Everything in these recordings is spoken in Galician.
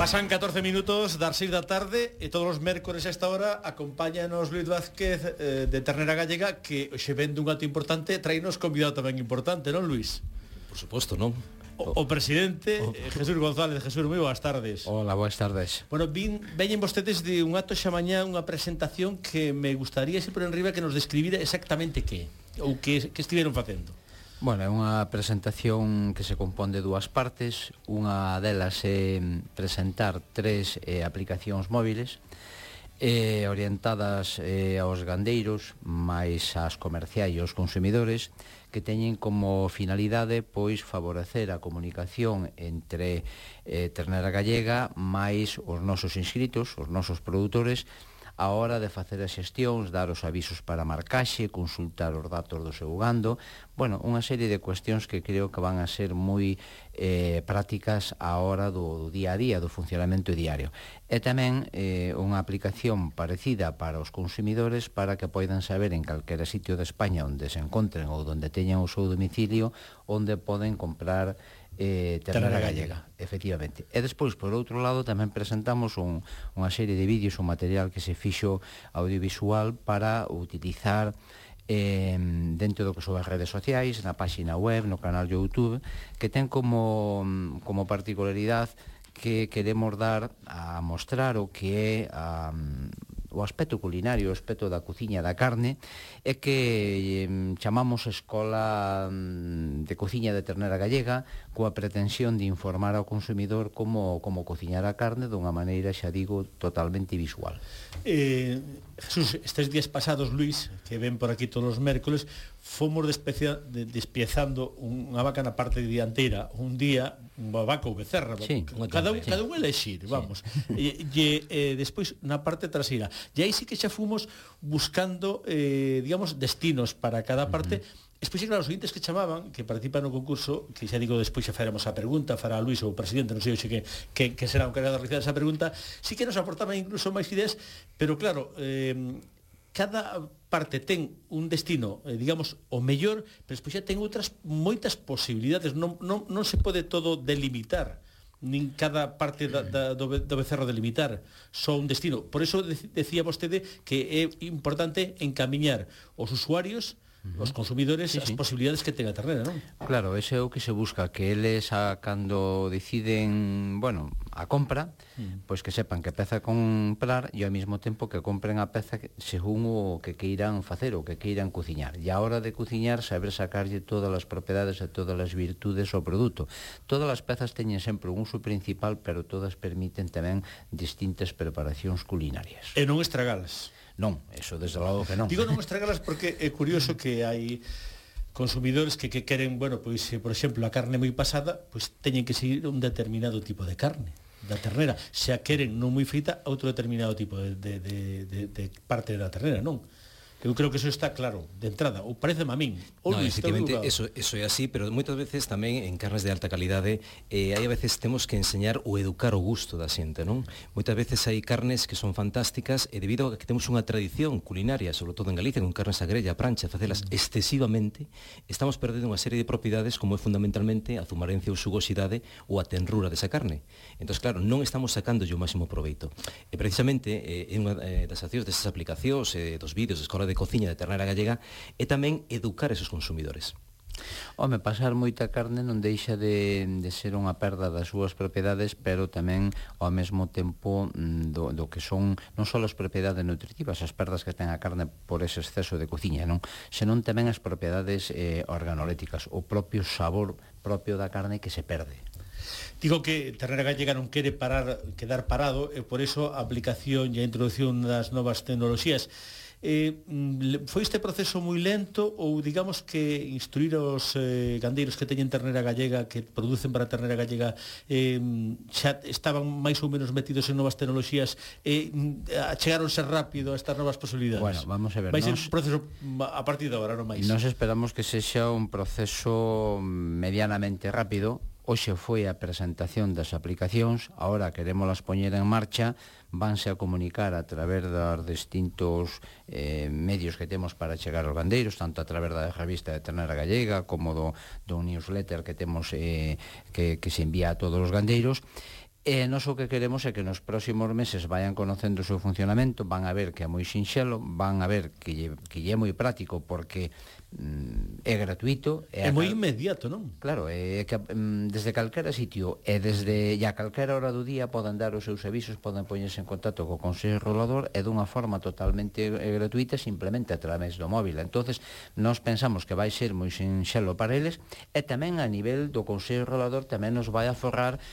Pasan 14 minutos das 6 da tarde e todos os mércores a esta hora acompáñanos Luis Vázquez de Ternera Gallega, que hoxe vende un ato importante, traínos convidado tamén importante, non, Luis? Por suposto, non? O presidente Jesús González. Jesús, moi boas tardes. Hola, boas tardes. Bueno, veñen vostedes de un acto xa mañá, unha presentación que me gustaría, se por enriba, que nos describira exactamente que estiveron facendo. Bueno, é unha presentación que se compón de dúas partes. Unha delas é presentar tres aplicacións móviles orientadas aos gandeiros, máis ás comerciais e aos consumidores, que teñen como finalidade pois favorecer a comunicación entre Ternera Gallega máis os nosos inscritos, os nosos produtores, a hora de facer as xestións, dar os avisos para marcaxe, consultar os datos do seu gando, bueno, unha serie de cuestións que creo que van a ser moi prácticas a hora do día a día, do funcionamento diario. E tamén unha aplicación parecida para os consumidores para que poidan saber en calquera sitio de España onde se encontren ou onde teñan o seu domicilio, onde poden comprar Ternera Gallega, efectivamente. E despois, por outro lado, tamén presentamos unha serie de vídeos, un material que se fixo audiovisual para utilizar dentro do que son as redes sociais, na páxina web, no canal YouTube, que ten como particularidade que queremos dar a mostrar o que é o aspecto culinario, o aspecto da cociña da carne, é que chamamos Escola de Cociña de Ternera Gallega, coa pretensión de informar ao consumidor como cociñar a carne dunha maneira, xa digo, totalmente visual. Jesús, estes días pasados, Luis, que ven por aquí todos os mércoles, fomos despiezando unha vaca na parte dianteira, un día unha vaca ou becerra, sí, cada un elexir, vamos, sí. E despois na parte traseira, e aí sí que xa fomos buscando digamos, destinos para cada parte. Despois, claro, os ointes que chamaban, que participan no concurso, que xa digo, despois xa faremos a pregunta, fará Luis ou o presidente, non sei hoxe que será o encargado de realizar esa pregunta, sí que nos aportaban incluso máis ideas, pero claro, cada parte ten un destino, digamos, o mellor, pero despois xa ten outras moitas posibilidades, non se pode todo delimitar, nin cada parte do becerro delimitar só un destino. Por eso decía vostede que é importante encamiñar os usuarios, os consumidores, as posibilidades que ten a ternera, non? Claro, ese é o que se busca, que eles cando deciden, bueno, a compra, pois que sepan que peza comprar e ao mesmo tempo que compren a peza según o que queiran facer ou que queiran cociñar. E a hora de cociñar, saber sacarlle todas as propiedades e todas as virtudes ao produto. Todas as pezas teñen sempre un uso principal, pero todas permiten tamén distintas preparacións culinarias. E non estragalas. Non, eso desde logo que non. Digo non estragalas porque é curioso que hai consumidores que queren, bueno, pois, por exemplo, a carne moi pasada, pois teñen que seguir un determinado tipo de carne da ternera. Se a queren non moi feita, outro determinado tipo de parte da ternera, non? Eu creo que eso está claro de entrada, ou pareceme a min. No, efectivamente, eso é así, pero moitas veces tamén en carnes de alta calidade hai a veces temos que enseñar ou educar o gusto da xente, non? Moitas veces hai carnes que son fantásticas e debido a que temos unha tradición culinaria, sobre todo en Galicia, con carnes a grella, a prancha, facelas excesivamente, estamos perdendo unha serie de propiedades como é fundamentalmente a zumarencia ou xugosidade ou a tenrura desa carne. Entón, claro, non estamos sacándolle o máximo proveito. E precisamente é unha das accións desas aplicacións dos vídeos da Escola de Cociña de Ternera Gallega é tamén educar esos consumidores. Home, pasar moita carne non deixa de ser unha perda das súas propiedades, pero tamén ao mesmo tempo do que son non só as propiedades nutritivas, as perdas que ten a carne por ese exceso de cociña, non? Senón tamén as propiedades organoléticas, o propio sabor propio da carne que se perde. Digo que Ternera Gallega non quere quedar parado e por iso a aplicación e a introducción das novas tecnoloxías. Foi este proceso moi lento ou digamos que instruir os gandeiros que teñen ternera gallega, que producen para Ternera Gallega, xa estaban máis ou menos metidos en novas tecnoloxías e chegaronse rápido a estas novas posibilidades? Bueno, vamos a ver, vai ser un proceso a partir de agora, non máis? Nos esperamos que sexa un proceso medianamente rápido. Hoxe foi a presentación das aplicacións, agora querémolas poñer en marcha, vanse a comunicar a través dos distintos medios que temos para chegar aos gandeiros, tanto a través da revista de Ternera Gallega como do newsletter que temos que se envía a todos os gandeiros, E nós o que queremos é que nos próximos meses vayan conocendo o seu funcionamento, van a ver que é moi sinxelo, van a ver que é moi práctico porque é gratuito. É moi inmediato, non? Claro, é que desde calquera sitio e desde a calquera hora do día poden dar os seus avisos, poden poñerse en contacto co Consello Regulador e dunha forma totalmente gratuita, simplemente a través do móvil. Entonces, nós pensamos que vai ser moi sinxelo para eles e tamén a nivel do Consello Regulador tamén nos vai a forrar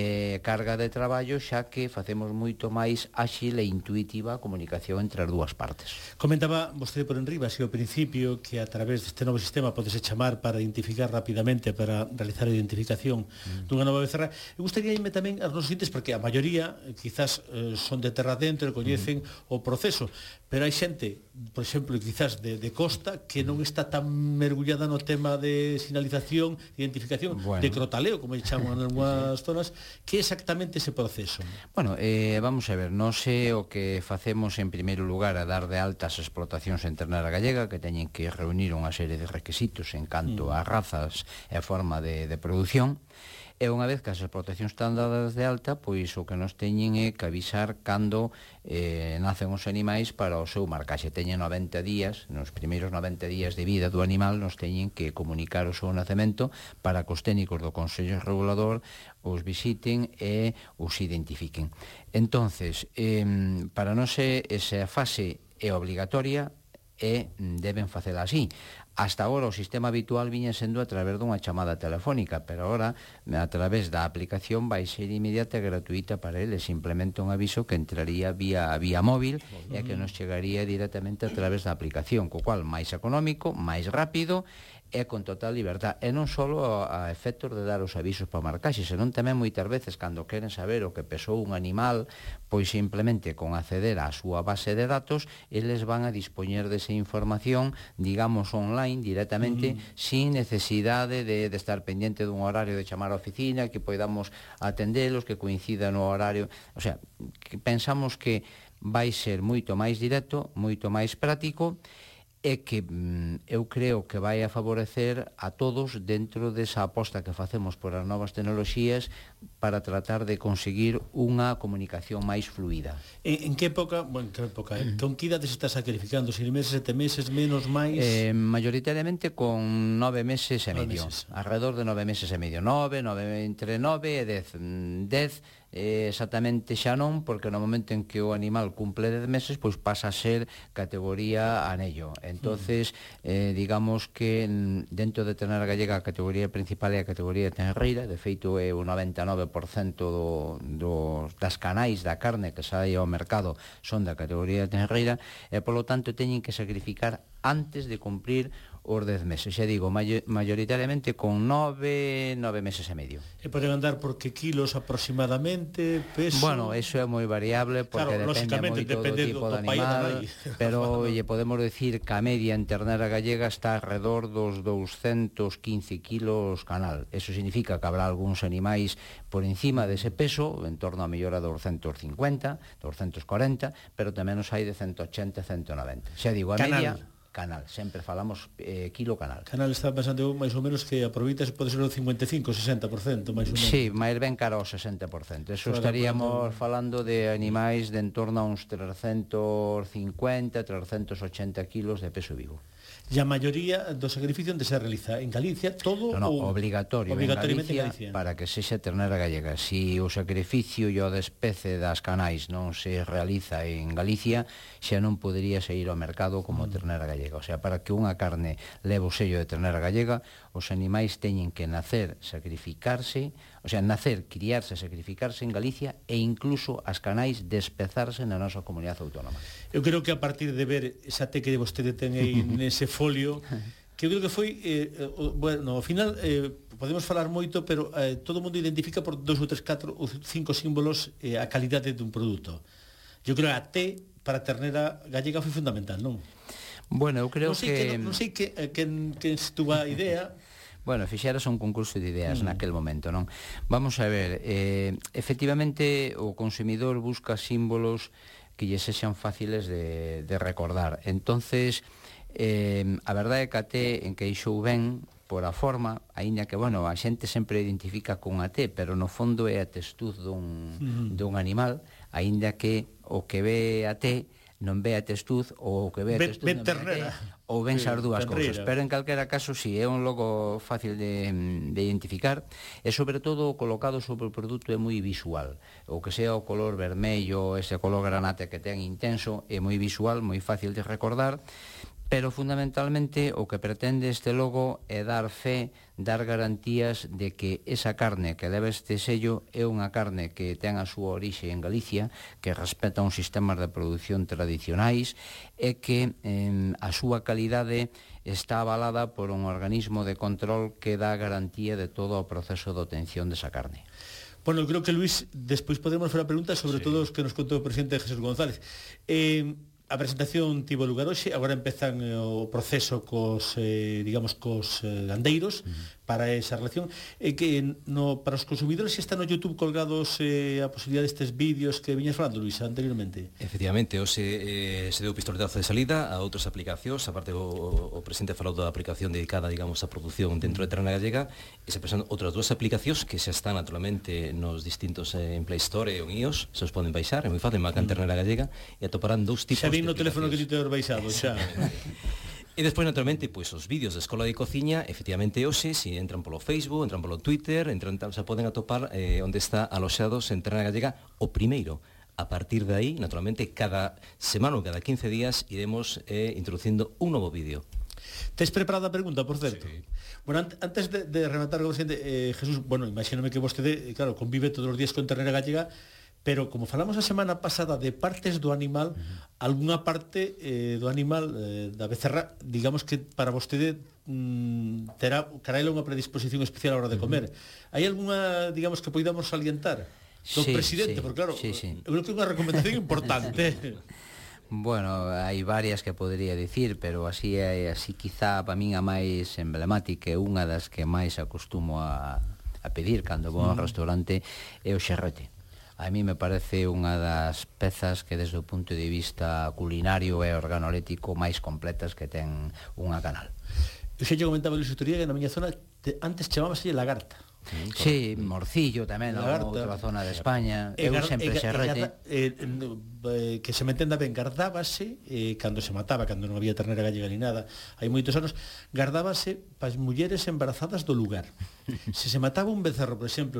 carga de traballo, xa que facemos moito máis áxil e intuitiva a comunicación entre as dúas partes. Comentaba vostede por enriba, así ao principio, que a través deste novo sistema podese chamar para identificar rapidamente, para realizar a identificación dunha nova becerra. E gustaríame tamén aos nosos índices, porque a maioría quizás son de terra dentro e coñecen o proceso, pero hai xente, por exemplo, quizás de costa, que non está tan mergullada no tema de sinalización, identificación, de crotaleo, como chaman en algunhas zonas. Que exactamente ese proceso? Bueno, vamos a ver, non sei o que facemos en primeiro lugar a dar de alta as explotacións en ternera gallega, que teñen que reunir unha serie de requisitos en canto a razas e a forma de produción. E unha vez que as explotacións están dadas de alta, pois o que nos teñen é que avisar cando nacen os animais para o seu marcaxe. Teñen 90 días, nos primeiros 90 días de vida do animal, nos teñen que comunicar o seu nacemento para que os técnicos do Consello Regulador os visiten e os identifiquen. Entonces, para nós esa fase é obligatoria e deben facela así. Hasta agora o sistema habitual viña sendo a través dunha chamada telefónica, pero agora a través da aplicación vai ser inmediata e gratuita para eles, simplemente un aviso que entraría vía móvil e que nos chegaría directamente a través da aplicación, co cual máis económico, máis rápido e con total libertad. E non só a efectos de dar os avisos para marcaxe, senón tamén moitas veces cando queren saber o que pesou un animal, pois simplemente con acceder á súa base de datos, eles van a dispoñer desa información, digamos, online, directamente, sin necesidade de estar pendiente dun horario de chamar á oficina, que podamos atendelos, que coincida no horario. O sea, que pensamos que vai ser moito máis directo, moito máis práctico, e que eu creo que vai a favorecer a todos dentro desa aposta que facemos por as novas tecnoloxías para tratar de conseguir unha comunicación máis fluida. En que época, con que idades estás sacrificando? 6 meses, 7 meses, menos, máis? Mayoritariamente con 9 meses e medio. Alrededor de 9 meses e medio. Entre 9 e 10. 10 exactamente xa non, porque no momento en que o animal cumple 10 meses, pois pasa a ser categoría anello. Entonces, digamos que dentro de ternera gallega a categoría principal é a categoría tenreira. De feito é o 99% das canais da carne que sai ao mercado son da categoría tenreira, e polo tanto teñen que sacrificar antes de cumprir os 10 meses. Xa digo, mayoritariamente con 9 meses e medio. E poden andar por que kilos aproximadamente, peso? Bueno, eso é moi variable, porque claro, depende moito do tipo de animal, pero lle podemos decir que a media en ternera gallega está alrededor dos 215 kilos canal. Eso significa que habrá algúns animais por encima dese peso, en torno a mellor a 250, 240, pero tamén os hai de 180, 190. Xa digo, a media... Canal, sempre falamos kilo canal. Canal está pensando máis ou menos que aproveitase pode ser o 55, 60%, máis ou menos. Sí, máis ben cara ao 60%. Eso estaríamos falando de animais de en torno a uns 350, 380 kilos de peso vivo. E a maioría do sacrificio onde se realiza? En Galicia, todo? No, obligatorio en Galicia, para que sexa ternera gallega. Si o sacrificio e o despece das canais non se realiza en Galicia, xa non podería sair ao mercado como ternera gallega. O sea, para que unha carne leve o sello de ternera gallega, os animais teñen que nacer, sacrificarse, o sea, nacer, criarse, sacrificarse en Galicia e incluso as canais despezarse na nosa comunidade autónoma. Eu creo que a partir de ver esa te que vostede ten aí nese folio, que eu creo que foi, bueno, ao final podemos falar moito, pero todo o mundo identifica por 2 ou 3, 4 ou 5 símbolos a calidade dun produto. Eu creo que a T para ternera gallega foi fundamental, non? Bueno, eu creo non sei que estuvo a idea. Bueno, fixeras un concurso de ideas naquel momento, non? Vamos a ver, efectivamente o consumidor busca símbolos que lle sexan fáciles de recordar. Entonces, a verdade é que a T enqueixou ben por a forma, aínda que, bueno, a xente sempre identifica con a T, pero no fondo é a testuz dun animal, aínda que o que ve a T non ve a testuz, ou o que ve a testuz non ve a T, ou ven as dúas cousas. Pero en calquera caso, si é un logo fácil de identificar, e sobre todo o colocado sobre o produto é moi visual. O que sea o color vermello, ese color granate que ten intenso, é moi visual, moi fácil de recordar, pero fundamentalmente o que pretende este logo é dar fe, dar garantías de que esa carne que leva este sello é unha carne que ten a súa orixe en Galicia, que respeta uns sistemas de produción tradicionais e que a súa calidade está avalada por un organismo de control que dá garantía de todo o proceso de obtención desa carne. Bueno, creo que, Luis, despois podemos fazer a pregunta sobre todo os que nos contou o presidente Jesús González. A presentación tivo lugar hoxe, agora empezan o proceso cos gandeiros para esa relación, que para os consumidores están no YouTube colgados a posibilidade destes vídeos que viñas falando, Luis, anteriormente. Efectivamente, hoxe se deu pistoletazo de salida a outras aplicacións, aparte o presidente falou da aplicación dedicada, digamos, á produción dentro de Ternera Gallega, e se presentan outras dúas aplicacións que xa están naturalmente nos distintos en Play Store e en iOS, se os poden baixar, é moi fácil, marcan Ternera Gallega e atoparán dous tipos no teléfono que ti te baixado, xa. E despois, naturalmente, pois os vídeos de Escola de Cociña, efectivamente, hoxe, se entran polo Facebook, entran polo Twitter, se poden atopar onde está aloxados en Ternera Gallega o primeiro. A partir de aí, naturalmente, cada semana ou cada 15 días iremos introducindo un novo vídeo. Tes preparada a pregunta, por certo? Sí. Bueno, antes de rematar con o presidente, Jesús, bueno, imagínome que vostede, claro, convive todos os días con Ternera Gallega, pero como falamos a semana pasada de partes do animal, algunha parte do animal da becerra, digamos que para vostede terá caraela unha predisposición especial a hora de comer. Hai algunha, digamos, que poidamos salientar do presidente? Porque claro, eu creo que é unha recomendación importante. Bueno, hai varias que podría dicir, pero así quizá para min a máis emblemática e unha das que máis acostumo a pedir cando vou ao restaurante é o xerrete. A mí me parece unha das pezas que desde o punto de vista culinario e organolético máis completas que ten unha canal. Eu xa comentaba Luis Utoría que na miña zona antes chamábase lagarta. Sí, morcillo tamén, na outra zona de España. Eu sempre xerrete. Que se me entenda ben, gardábase cando se mataba, cando non había ternera gallega ni nada, hai moitos anos, gardábase para as mulleres embarazadas do lugar. Se se mataba un becerro, por exemplo,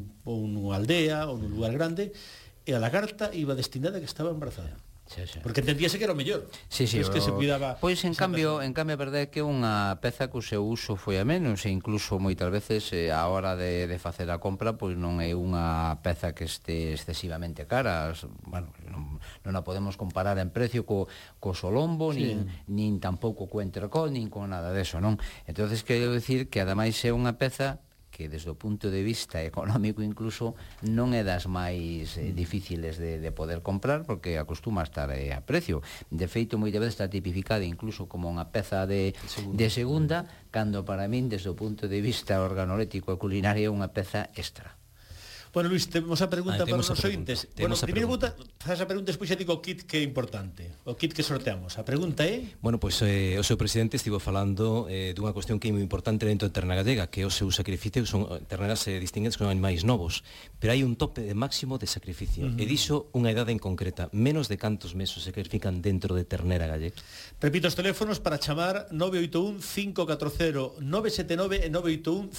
nunha aldea ou nun lugar grande, e a lagarta iba destinada a que estaba embarazada. Sí. Porque entendíase que era o mellor. Sí, que se cuidaba. Pois en cambio, a verdade é que unha peza que o seu uso foi a menos, e incluso moitas veces a hora de facer a compra, pois non é unha peza que este excesivamente cara. Bueno, non a podemos comparar en precio co solombo, nin tampouco co entrecot, nin con nada deso, non? Entonces quero dicir que ademais é unha peza que desde o punto de vista económico incluso non é das máis difíciles de poder comprar, porque acostuma a estar a precio. De feito, moitas veces está tipificada incluso como unha peza de segunda, cando para min, desde o punto de vista organolético e culinario, é unha peza extra. Bueno, Luis, temos a pregunta para os ointes. Bueno, primeiro faz a pregunta, despois xa digo o kit que é importante, o kit que sorteamos. A pregunta é... Bueno, pois o seu presidente estivo falando dunha cuestión que é moi importante dentro de Ternera Gallega, que os seus sacrificios son terneras distinguidas con animais novos, pero hai un tope máximo de sacrificio, e dixo unha idade en concreta, menos de cantos meses se sacrifican dentro de Ternera Gallega. Repito os teléfonos para chamar 981 540 979 e 981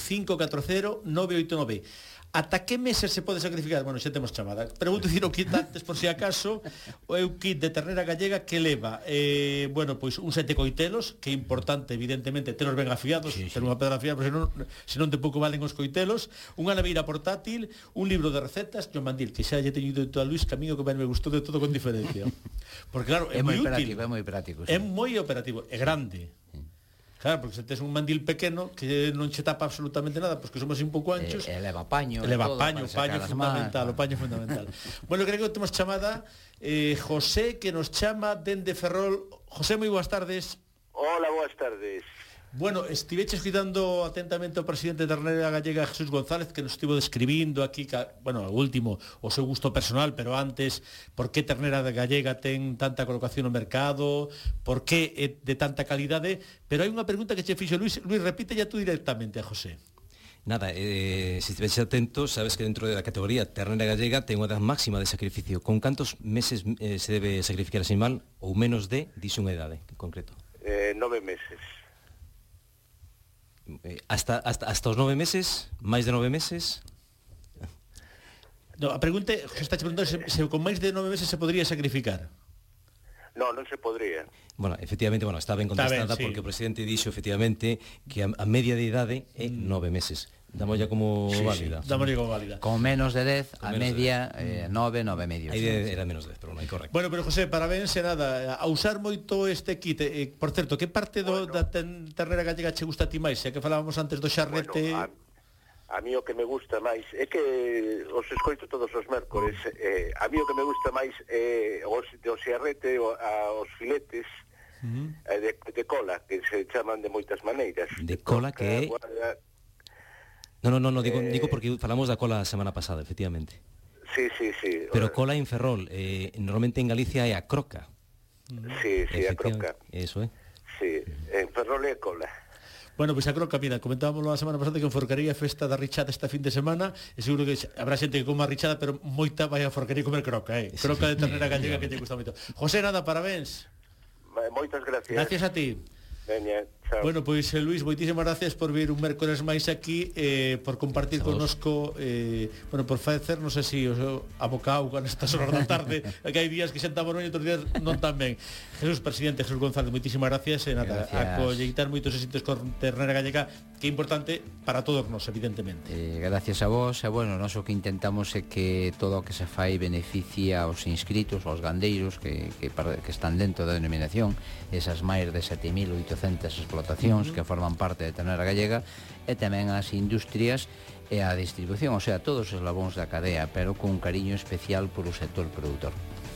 540 989. Ata que meses se pode sacrificar? Bueno, xa temos chamada. Pregunto dicir o kit antes, por si acaso. O é un kit de ternera gallega que leva, bueno, pois un 7 coitelos, que é importante, evidentemente, telos ben afiados, ter unha pedra afiada, porque senón de pouco valen os coitelos, unha naveira portátil, un libro de recetas, e un mandil, que xa lle teño ido a Luis, que a mí o que me gustou de todo con diferencia. Porque claro, é moi útil. É moi práctico. É moi operativo, é grande. Claro, porque se tes un mandil pequeno que non che tapa absolutamente nada, porque somos un pouco anchos. Leva paño. Leva paño fundamental, o paño fundamental. Bueno, creo que temos chamada José, que nos chama dende Ferrol. José, moi boas tardes. Hola, boas tardes. Bueno, estiveches cuidando atentamente o presidente de Ternera Gallega, Jesús González, que nos estivo describindo aquí, bueno, o último, o seu gusto personal, pero antes, por que Ternera Gallega ten tanta colocación no mercado, por que é de tanta calidade, pero hai unha pregunta que che fixo Luis, repite ya tú directamente a José. Nada, se estiveches atento, sabes que dentro da categoría ternera gallega ten unha edad máxima de sacrificio. Con cantos meses se debe sacrificar ese animal, ou menos de, dixe unha edade en concreto? 9 meses. Hasta os 9 meses? Máis de 9 meses? No, a pregunta está preguntando se con máis de 9 meses se podría sacrificar. No, non se podría. Bueno, efectivamente, está ben contestada, sí. Porque o presidente dixo efectivamente que a media de idade é 9 meses. Damolla como válida. Sí, damolla como válida. Con menos de 10, a media 9 medio. A idea era menos de 10, pero non hai correcto. Bueno, pero José, parabéns e nada, a usar moito este kit. Por certo, que parte da ternera gallega che gusta a ti máis? Xa que falábamos antes do xarrete... Bueno, a mí o que me gusta máis é que os escoito todos os mércores. A mí o que me gusta máis é o xarrete, os filetes de cola, que se chaman de moitas maneiras. De cola que é... No, digo porque falamos da cola a semana pasada, efectivamente. Sí. Pero cola en Ferrol, normalmente en Galicia é a croca. Sí, a croca. Eso é. Sí, en Ferrol é cola. Bueno, pois a croca, mira, comentábamos a semana pasada que en Forcaría festa da richada esta fin de semana, e seguro que habrá xente que coma richada, pero moita vai a Forcaría comer croca, croca de ternera gallega que te gusta moito. José, nada, parabéns. Moitas gracias. Gracias a ti. Veña, chao. Bueno, pois Luis, moitísimas gracias por vir un mércoles máis aquí, por compartir connosco, por facer, non sei se aboca auga nestas horas da tarde, que hai días que sentamos e outros días non tan ben. Jesús, presidente Jesús González, moitísimas gracias, e nada, a colleitar moitos éxitos con ternera gallega, que é importante para todos nós, evidentemente. Gracias a vos, e bueno, nós o que intentamos é que todo o que se fai beneficia aos inscritos, aos gandeiros que están dentro da denominación, esas máis de 7.800 explotacións que forman parte de ternera gallega, e tamén as industrias e a distribución, o sea, todos os eslabóns da cadea, pero con un cariño especial por o sector produtor.